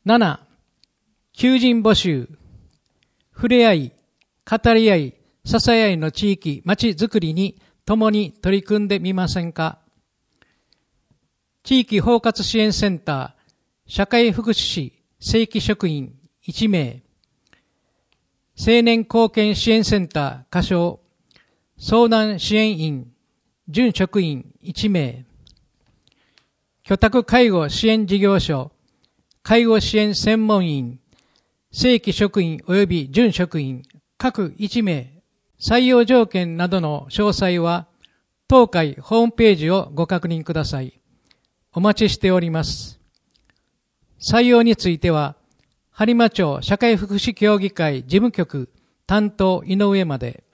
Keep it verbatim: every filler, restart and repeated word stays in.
なな、求人募集。触れ合い、語り合い、支え合いの地域、町づくりに共に取り組んでみませんか。地域包括支援センター、社会福祉士、正規職員いち名。青年貢献支援センター、仮称、相談支援員、準職員いち名。居宅介護支援事業所、介護支援専門員、正規職員及び準職員各いち名。採用条件などの詳細は当会ホームページをご確認ください。お待ちしております。採用については播磨町社会福祉協議会事務局担当井上まで。